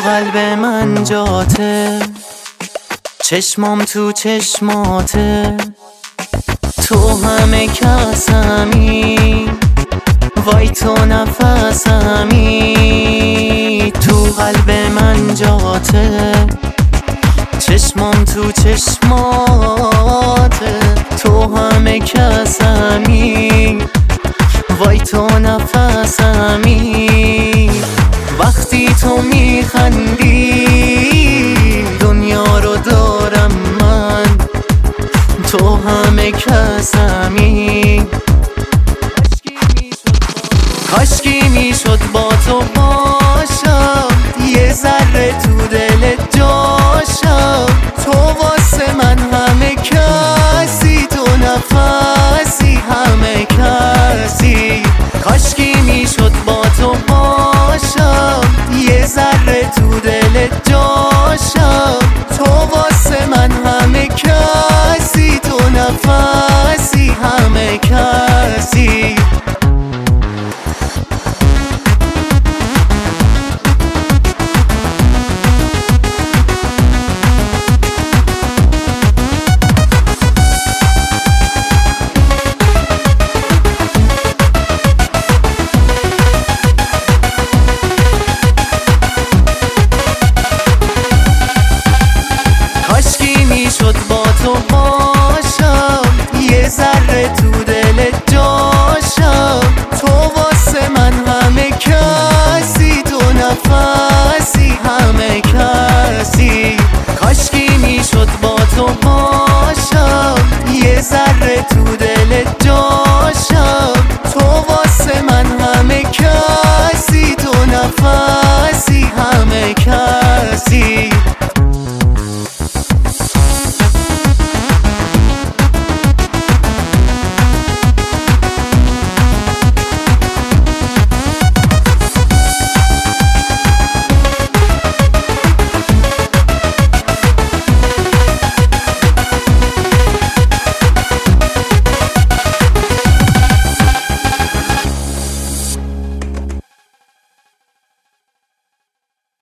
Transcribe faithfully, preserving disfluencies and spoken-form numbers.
قلب من جاته، چشمام تو چشماته، تو همه کسمی، وای تو نفسمی. تو قلب من جاته، چشمام تو چشماته، تو همه کسمی، وای تو نفسمی. وقتی تو میخندی دنیا رو دارم من، تو همه کسمی. کاشکی میشد با تو باشم، یه ذره تو دلت جاشم. تو واسه من همه کسی، تو نفسی همه کسی. کاشکی میشد با تو باشم، یه ذره تو دلت جاشم. تو واسه من همه کسی، تو نفسی همه کسی. شد با تو باشم، یه ذره تو دلت جاشم. تو واسه من همه کسی، تو نفسی همه کسی. کاشکی میشد با تو باشم، یه ذره تو